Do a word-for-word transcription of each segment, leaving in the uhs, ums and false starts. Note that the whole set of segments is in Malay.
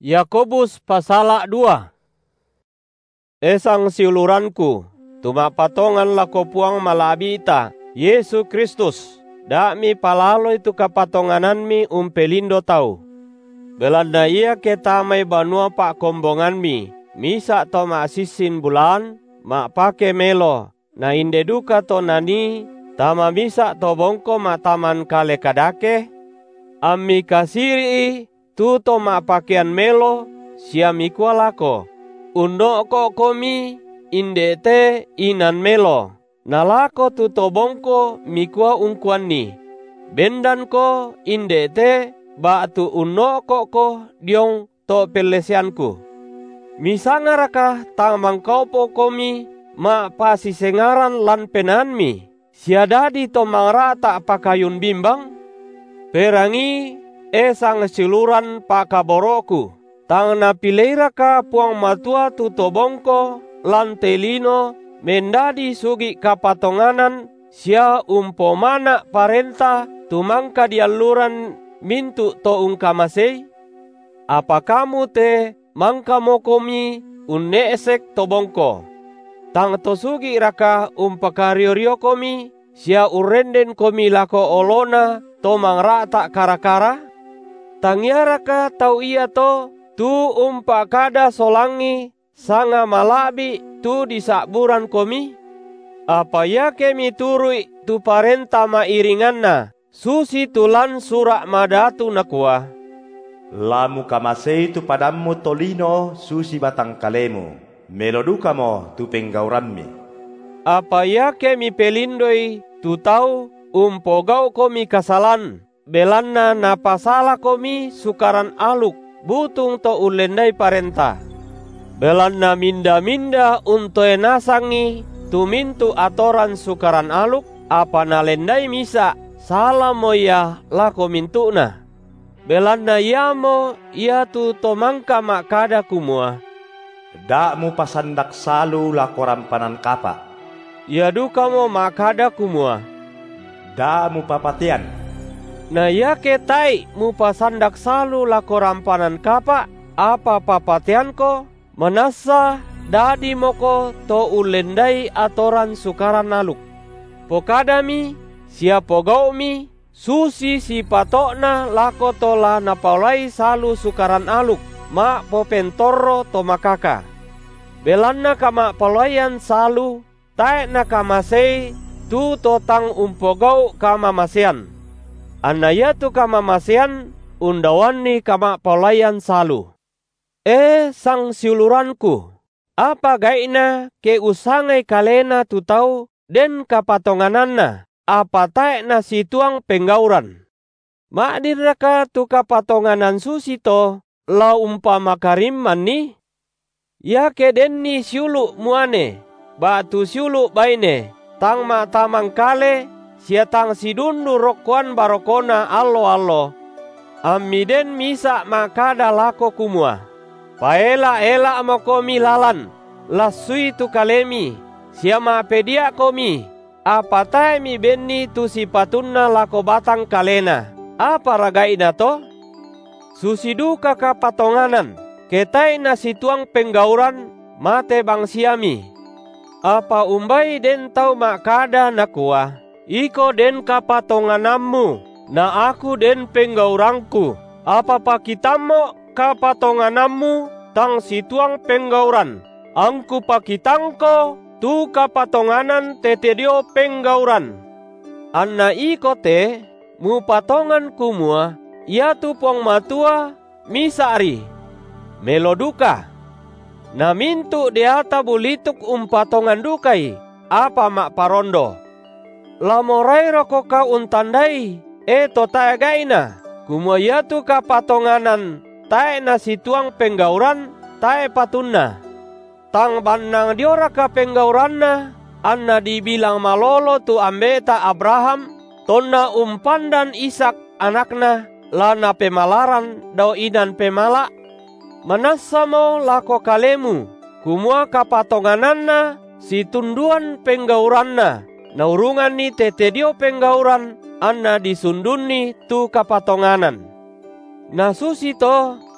Yakobus pasala dua. Esang siuluranku, tumak patongan lako puang malabita, Yesus Kristus, dak mi palalo itu kapatongananmi umpelindo tau. Belanda ia ketamai banua pak kombonganmi, misa to mak sisin bulan, mak pake melo, na inde duka to nani, tama misa to bongko mak taman kale kadake, ammi kasiri tu to mak pakean melo, siami kualako. Undo ko komi inde te inan melo, nalako tu to bongko mikua ungkuan ni. Bendan ko inde te ba tu uno ko ko diong to pelesianku. Misangaraka tamang kaupo komi ma pasisengaran lan penanmi. Siadadi to mangrata pakayun bimbang. Perangi esang siluran pakaboroku. Tang na pileira ka puang matua tu tobongko lan telino mendadi sugi kapatonganan sia umpomana parenta tumangka dialuran mintu to ungkamasei. Apa kamu te mangka mokomi unne esek tobongko. Tang to sugi raka umpakario-rio komi sia urenden komi lako olona to mangrata kara-kara. Tangiaraka tau iya to tu umpa kada solangi sanga malabi tu di saburan komi. Apa ya kemi turui tu parenta mairinganna susi tulan surak madatu nakua. Lamu kamasei tu padamu tolino susi batang kalemu, meloduka mo tu penggauranmi. Apa ya kemi pelindoi tu tau umpogau komi kasalan, belanna napasala komi sukaran aluk. Butung to ulendai parenta. Belanna minda-minda untoe nasangi tumintu atoran sukaran aluk apa nalendai misa salah moya lako mintuna. Belanna yamo ia tu tomangka makada kumua. Dak mu pasandak salu lako rampanan kapa. Ya duka mo makada kumua. Dak mu papatian. Na ya ketai mu pasandak salu lako rampanan kapa apa papatian ko menasa dadi moko to ulendai atoran sukaran naluk. Pokadami sia pogaumi susi si patokna lako tola napaulai salu sukaran aluk mak popentoro to makaka. Belanna kama palayan salu tae na kamasei tu totang umpogau kama masian. Anaya tu kama masian undawani kama palayan salu. Eh sang siuluranku, apa gaina ke usangai kalena tu tau den kapatongananna, apa tae na situang penggauran. Makdiraka tu kapatonganan susi to la umpama karimman ni. Ya ke den ni siulu muane, batu siulu baine, tang ma tamang kale, siatang sidundu rokuan barokona allo-allo. Amiden misa makada lako kumua. Paela-ela mo komi lalan. Lasui tu kalemi. Siama pedia komi. Apa tae mi benni tu sipatunna lako batang kalena. Apa ragaina to? Susiduka kapatonganan. Ketai na situang penggauran mate bang siami. Apa umbai den tau makada nakua. Iko den kapatonganammu, na aku den penggaurangku. Apa pakitamo kapatonganammu tang situang penggauran. Angku pakitangko tu kapatonganan tetedio penggauran. Anna iko te mu patongan kumua, ia tu puang matua misari. Meloduka. Na mintu deata bulituk umpatongan dukai, apa mak parondo. Lamorai roko ka untandai, e to tae gaina, kumoyatu ka patonganan, tae na situang penggauran, tae patunna. Tang banang diora ka penggauranna, anna dibilang malolo tu ambeta Abraham, tonna umpandan Ishak anakna, lana pemalaran dau inan pemala. Manasa mo lako kalemu, kumua ka patongananna, situnduan penggauranna. Naurungan ni tetedio penggauran anna disunduni tu kapatonganan. Nasusi to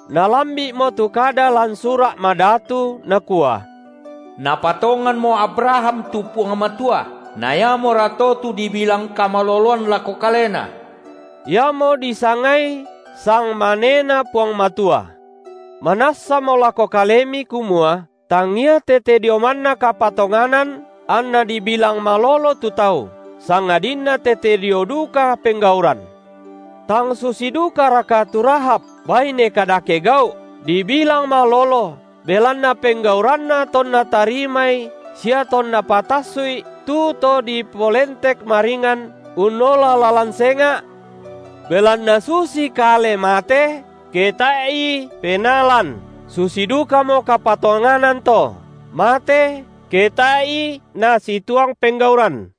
nalambi mo tu kada lan surak madatu nakua. Napatongan mo Abraham tu puang matua, naya mo rato tu dibilang kamaloloan lako kalena. Ya mo disangai sang manena puang matua. Manasa mo lako kalemi kumua, tangia tete diomanna kapatonganan, anna dibilang malolo tu tau, sang adinna tete dioduka penggauran. Tang susiduka raka turahap, baine kadake gau, dibilang malolo, belanna penggauranna tonna tarimai, sia tonna patasui, tu to di polentek maringan, unola lalansenga, belanna susi kale mate, ketai penalan, susi duka mo kapatonganan to, mate, ketai na situang penggauran.